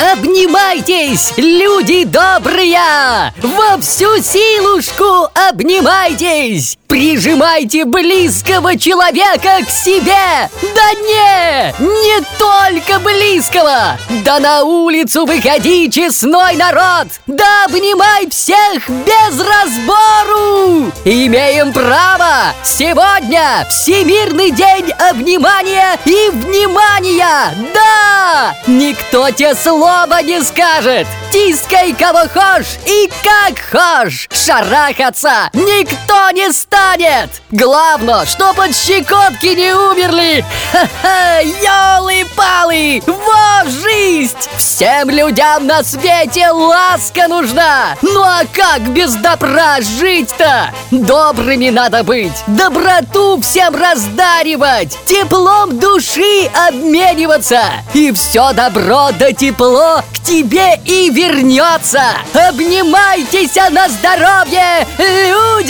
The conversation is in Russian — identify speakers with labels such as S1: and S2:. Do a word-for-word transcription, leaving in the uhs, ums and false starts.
S1: Обнимайтесь, люди добрые! Во всю силушку обнимайтесь! Прижимайте близкого человека к себе! Да не, не только близкого! Да на улицу выходи, честной народ! Да обнимай всех без разбору! Имеем право! Сегодня Всемирный день обнимания и внимания! Да! Никто тебе слова не скажет! Тискай кого хошь и как хошь! Шарахаться никто не станет! Главное, чтоб от щекотки не умерли! Ха-ха! Ёлы-палы! Во жизнь! Всем людям на свете ласка нужна! Ну а как без добра жить-то? Добрыми надо быть! Доброту всем раздаривать! Теплом души обмениваться! И все добро да тепло к тебе и вернется! Обнимайтесь на здоровье, люди!